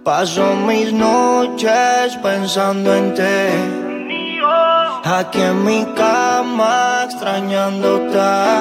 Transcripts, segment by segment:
Paso mis noches pensando en ti, aquí en mi cama extrañándote.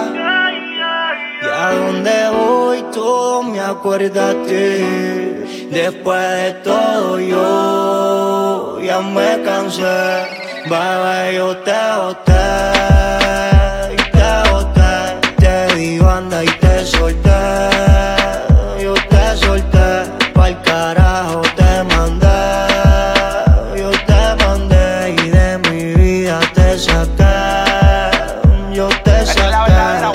Y a donde voy todo me acuerda a ti. Después de todo yo ya me cansé. Bebé, yo te boté y te boté. Te di banda y te solté. Yo te solté, pa'l carajo te mandé. Yo te mandé y de mi vida te saqué. Yo te saqué.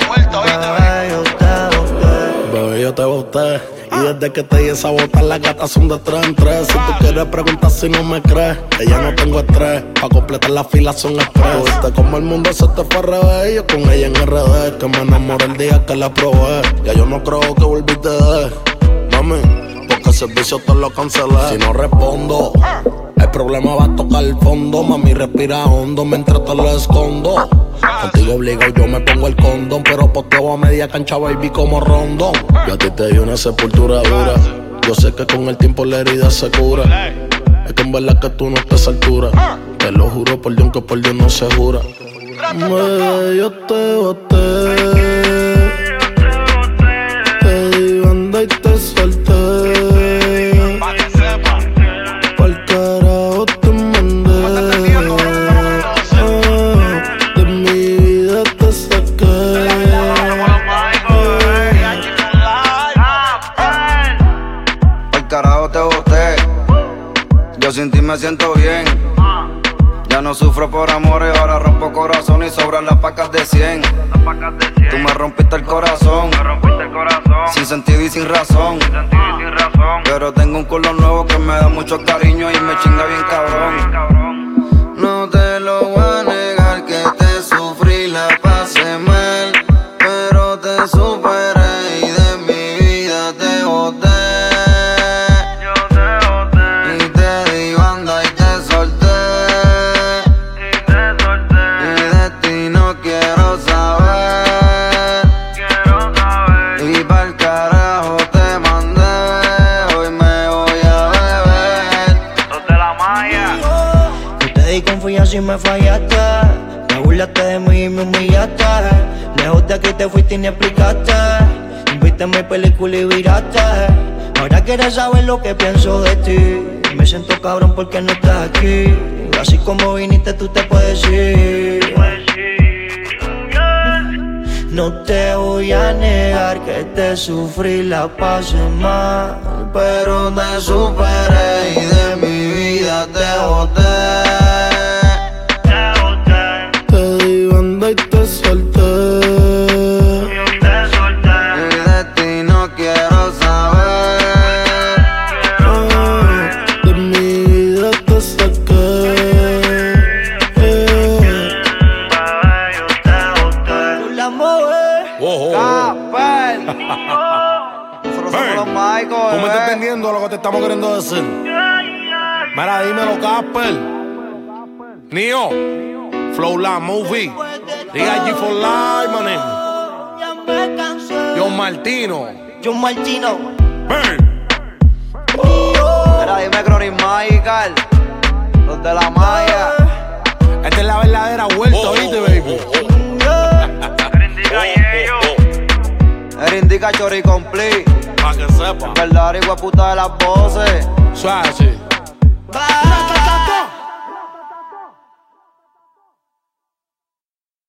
Bebé, yo te boté. Y desde que te di esa bota, las gatas son de 3 en 3. Si tú quieres preguntar si no me crees, que ya no tengo estrés. Pa' completar la fila son express. Viste como el mundo se te fue al revés. Yo con ella en RD, que me enamoré el día que la probé. Ya yo no creo que volviste de mami, porque el servicio te lo cancelé. Si no respondo, el problema va a tocar el fondo. Mami, respira hondo mientras te lo escondo. Contigo obligado yo me pongo el condón, pero posteo a media cancha, baby, como Rondón. Yo a ti te di una sepultura dura. Yo sé que con el tiempo la herida se cura. Es que en verdad que tú no estás a esa altura. Te lo juro por Dios que por Dios no se jura. Yo te boté. Te di banda y te solté. Pa'l carajo te mandé. De mi vida te saqué. Pa'l carajo te boté. Yo sin ti me siento bien. Ya no sufro por amores, ahora rompo corazón y sobran las pacas de 100. Tú me rompiste el corazón, sin sentido y sin razón. Pero tengo un culo nuevo que me da mucho cariño y me chinga bien cabrón. No te lo voy a negar que te sufrí, la pasé mal, pero te superé y de mi vida te boté. Y te di banda y te solté. Y de ti no quiero saber. Y pa'l carajo te mandé. Hoy me voy a beber. Los de la Maya. Yo te di confianza y me fallaste. Me burlaste de mí y me humillaste. Lejos de aquí te fuiste y ni explicaste. Viste mi película y viraste. Ahora quieres saber lo que pienso de ti. Me siento cabrón porque no estás aquí. Así como viniste tú te puedes ir. No te voy a negar que te sufrí, la pasé mal, pero te superé y de mi vida te boté. Te di banda y te solté. Y de ti no quiero saber. De mi vida te saqué. Tú la mueves. Capel. Nosotros somos los Michael, ¿Tú me estás entendiendo lo que te estamos queriendo decir? Mira, dímelo, Casper. Nio, Flow La Movie, D.I.G. for Life, mané. Ya me cansé. John Martino. John Martino. Burn. Mira, dime Chronic Michael. Los de la Maya. Esta es la verdadera vuelta, ¿oíste, baby? Indica y ellos. Él indica Chori Complete. Pa' que sepa. Verdadera hijueputa de las voces. Suave, sí. Bye.